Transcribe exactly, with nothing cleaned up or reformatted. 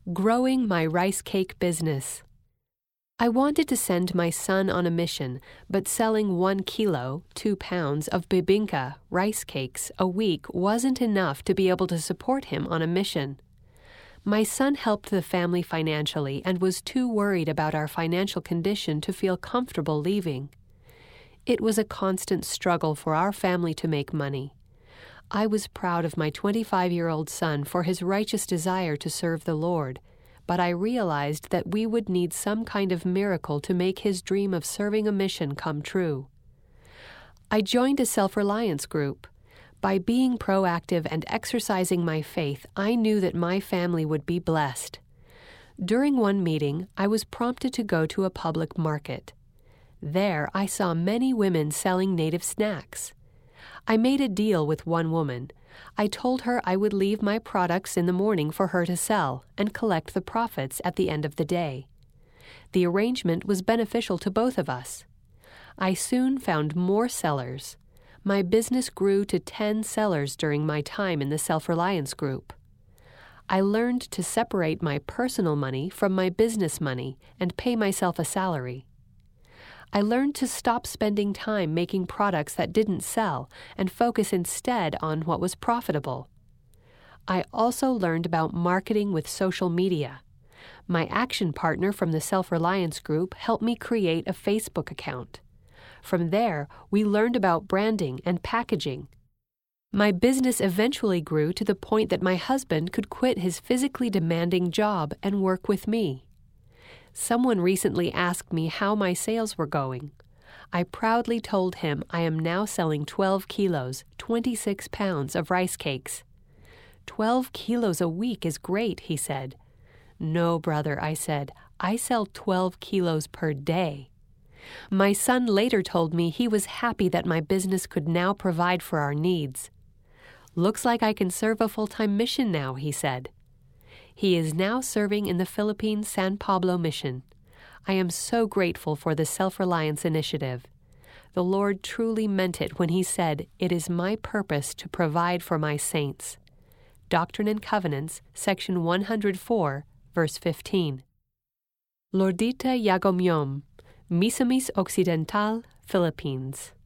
Growing my rice cake business. I wanted to send my son on a mission, but selling one kilo, two pounds of bibinka, rice cakes, a week wasn't enough to be able to support him on a mission. My son helped the family financially and was too worried about our financial condition to feel comfortable leaving. It was a constant struggle for our family to make money. I was proud of my twenty-five-year-old son for his righteous desire to serve the Lord, but I realized that we would need some kind of miracle to make his dream of serving a mission come true. I joined a self-reliance group. By being proactive and exercising my faith, I knew that my family would be blessed. During one meeting, I was prompted to go to a public market. There, I saw many women selling native snacks. I made a deal with one woman. I told her I would leave my products in the morning for her to sell and collect the profits at the end of the day. The arrangement was beneficial to both of us. I soon found more sellers. My business grew to ten sellers during my time in the self-reliance group. I learned to separate my personal money from my business money and pay myself a salary. I learned to stop spending time making products that didn't sell and focus instead on what was profitable. I also learned about marketing with social media. My action partner from the Self-Reliance Group helped me create a Facebook account. From there, we learned about branding and packaging. My business eventually grew to the point that my husband could quit his physically demanding job and work with me. Someone recently asked me how my sales were going. I proudly told him I am now selling twelve kilos, twenty-six pounds of rice cakes. Twelve kilos a week is great, he said. No, brother, I said, I sell twelve kilos per day. My son later told me he was happy that my business could now provide for our needs. Looks like I can serve a full-time mission now, he said. He is now serving in the Philippines San Pablo Mission. I am so grateful for the Self-Reliance Initiative. The Lord truly meant it when He said, "It is my purpose to provide for my saints." Doctrine and Covenants, section one hundred four, verse fifteen. Lordita Yagomyom, Misamis Occidental, Philippines.